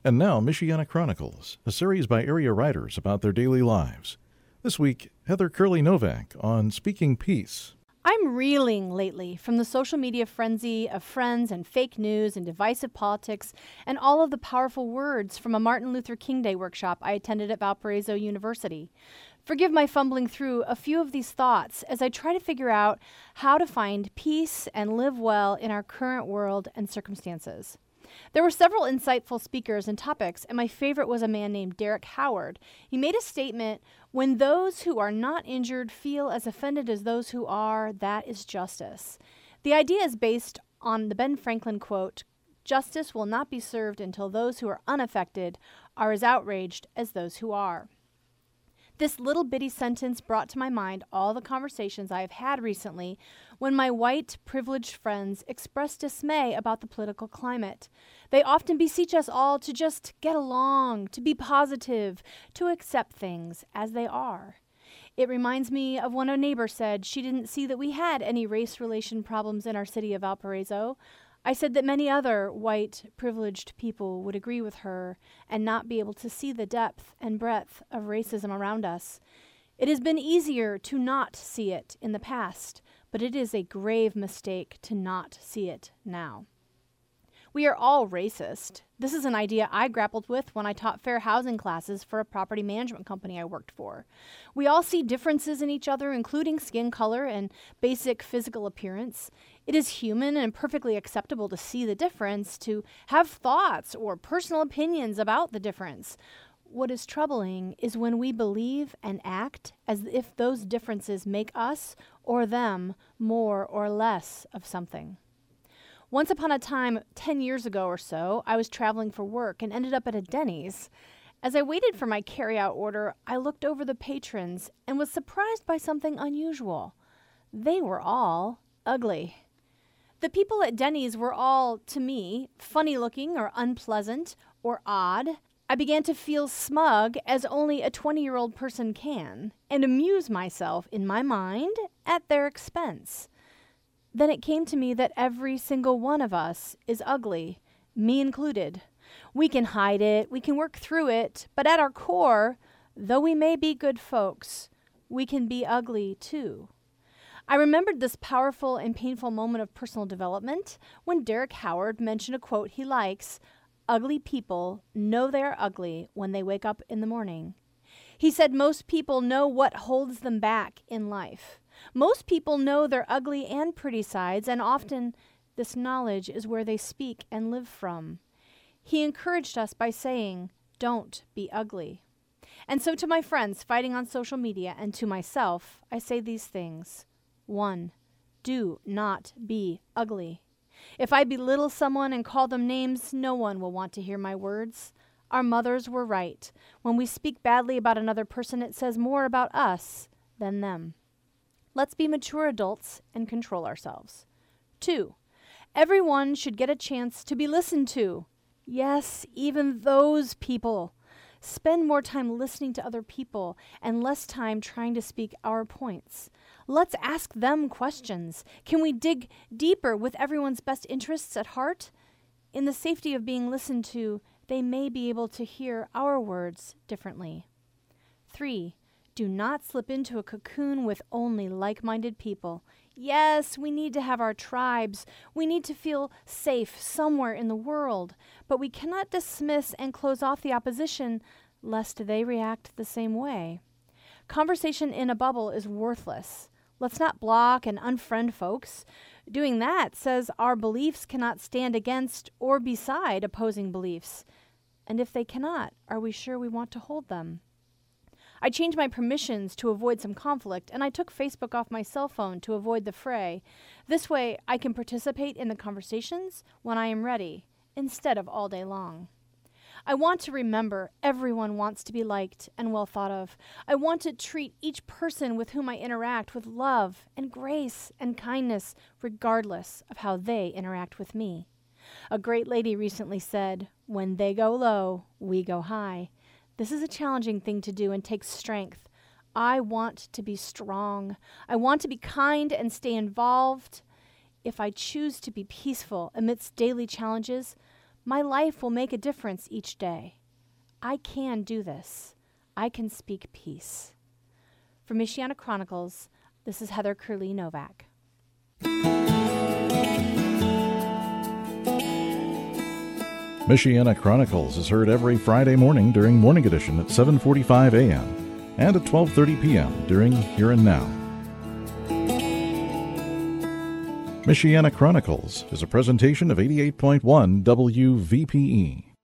And now, Michiana Chronicles, a series by area writers about their daily lives. This week, Heather Curley Novak on Speaking Peace. I'm reeling lately from the social media frenzy of friends and fake news and divisive politics and all of the powerful words from a Martin Luther King Day workshop I attended at Valparaiso University. Forgive my fumbling through a few of these thoughts as I try to figure out how to find peace and live well in our current world and circumstances. There were several insightful speakers and topics, and my favorite was a man named Derek Howard. He made a statement, "When those who are not injured feel as offended as those who are, that is justice." The idea is based on the Ben Franklin quote, "Justice will not be served until those who are unaffected are as outraged as those who are." This little bitty sentence brought to my mind all the conversations I have had recently when my white, privileged friends express dismay about the political climate. They often beseech us all to just get along, to be positive, to accept things as they are. It reminds me of when a neighbor said she didn't see that we had any race relation problems in our city of Valparaiso. I said that many other white, privileged people would agree with her and not be able to see the depth and breadth of racism around us. It has been easier to not see it in the past, but it is a grave mistake to not see it now. We are all racist. This is an idea I grappled with when I taught fair housing classes for a property management company I worked for. We all see differences in each other, including skin color and basic physical appearance. It is human and perfectly acceptable to see the difference, to have thoughts or personal opinions about the difference. What is troubling is when we believe and act as if those differences make us or them more or less of something. Once upon a time, 10 years ago or so, I was traveling for work and ended up at a Denny's. As I waited for my carry-out order, I looked over the patrons and was surprised by something unusual. They were all ugly. The people at Denny's were all, to me, funny-looking or unpleasant or odd. I began to feel smug, as only a 20-year-old person can, and amuse myself in my mind at their expense. Then it came to me that every single one of us is ugly, me included. We can hide it, we can work through it, but at our core, though we may be good folks, we can be ugly too. I remembered this powerful and painful moment of personal development when Derek Howard mentioned a quote he likes, "Ugly people know they are ugly when they wake up in the morning." He said most people know what holds them back in life. Most people know their ugly and pretty sides, and often this knowledge is where they speak and live from. He encouraged us by saying, "Don't be ugly." And so to my friends fighting on social media and to myself, I say these things. 1. Do not be ugly. If I belittle someone and call them names, no one will want to hear my words. Our mothers were right. When we speak badly about another person, it says more about us than them. Let's be mature adults and control ourselves. 2. Everyone should get a chance to be listened to. Yes, even those people. Spend more time listening to other people and less time trying to speak our points. Let's ask them questions. Can we dig deeper with everyone's best interests at heart? In the safety of being listened to, they may be able to hear our words differently. 3. Do not slip into a cocoon with only like-minded people. Yes, we need to have our tribes. We need to feel safe somewhere in the world, but we cannot dismiss and close off the opposition lest they react the same way. Conversation in a bubble is worthless. Let's not block and unfriend folks. Doing that says our beliefs cannot stand against or beside opposing beliefs. And if they cannot, are we sure we want to hold them? I changed my permissions to avoid some conflict, and I took Facebook off my cell phone to avoid the fray. This way, I can participate in the conversations when I am ready, instead of all day long. I want to remember everyone wants to be liked and well thought of. I want to treat each person with whom I interact with love and grace and kindness, regardless of how they interact with me. A great lady recently said, "When they go low, we go high." This is a challenging thing to do and takes strength. I want to be strong. I want to be kind and stay involved. If I choose to be peaceful amidst daily challenges, My life will make a difference each day. I can do this. I can speak peace. For Michiana Chronicles, this is Heather Curley Novak. Michiana Chronicles is heard every Friday morning during Morning Edition at 7:45 a.m. and at 12:30 p.m. during Here and Now. Michiana Chronicles is a presentation of 88.1 WVPE.